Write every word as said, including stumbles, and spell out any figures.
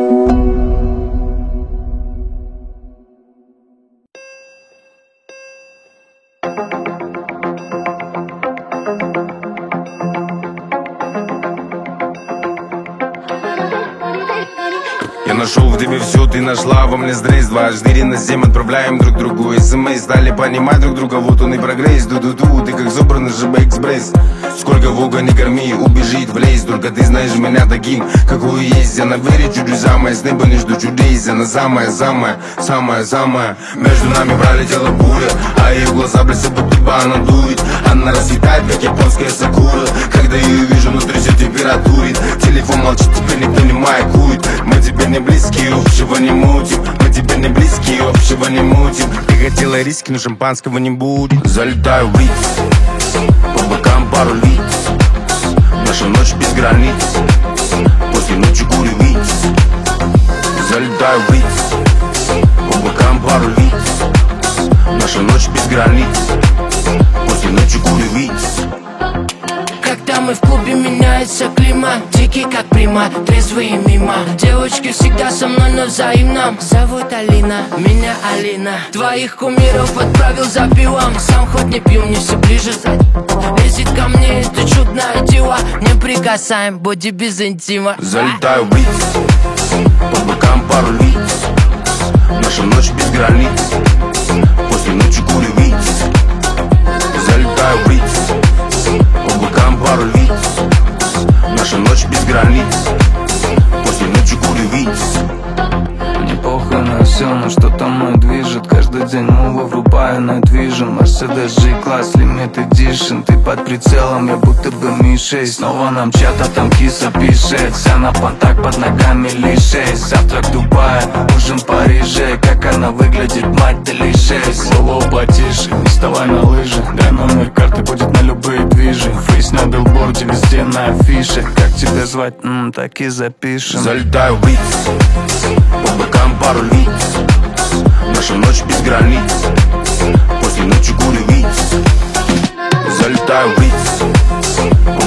Я нашел в тебе все, ты нашла во мне стресс. Дважды на семь отправляем друг другу смс. Стали понимать друг друга, вот он и прогресс. Ду-ду-ду, ты как собранный ЖБ-экспресс. Сколько волга не корми, убежит в лес. Только ты знаешь меня таким, какой есть. Я на вере чудеса, мои с неба не жду чудес. Она самая-самая, самая-самая. Между нами пролетела буря, а ее глаза блестят, будто бы она дует. Она расцветает, как японская сакура. Когда ее вижу, внутри все температурит. Телефон молчит, теперь никто не маякует. Мы теперь не близкие, общего не мутим. Мы теперь не близкие, общего не мутим. Ты хотела риски, но шампанского не будет. Залетаю в лиц, по бокам пару лиц. Наша ночь без границ, после ночи курю виц. Залетаю в лиц, по бокам пару лиц. Наша ночь без границ, после ночи курю виц. Когда мы в клубе, меняется климат. Дикий как примат, трезвые мимо. Девочки всегда со мной, но взаимно. Зовут Алина, меня Алина. Твоих кумиров отправил за пивом. Сам хоть не пью, мне все ближе сзади. Лезет ко мне это чудное диво. Не прикасаем, боди без интима. Залетаю в лиц, по бокам пару лиц. Наша ночь без границ, после ночи курю виц. Залетаю в лиц, по бокам пару лиц. Наша ночь без границ, после ночи курю виц. Мне похуй на все, но что-то мной движет. Каждый день новый врубаю Night Vision. Mercedes G-класс, Limited Edition. Ты под прицелом, я будто бы Ми шесть. Снова нам чат, а там киса пишет. Вся на понтах, под ногами лишь шесть. Завтрак в Дубае, ужин в Париже. Как она выглядит, мать, ты лишь шесть. Голову потише, не вставай на лыжи. Дай номер карты, будет на любые движи. Фейс на билборде, везде на афише. Как тебя звать, М, так и запишем. Залетаю в лиц, по бокам пару лиц. Наша ночь без границ, после ночи курю виц. Залетаю в лиц,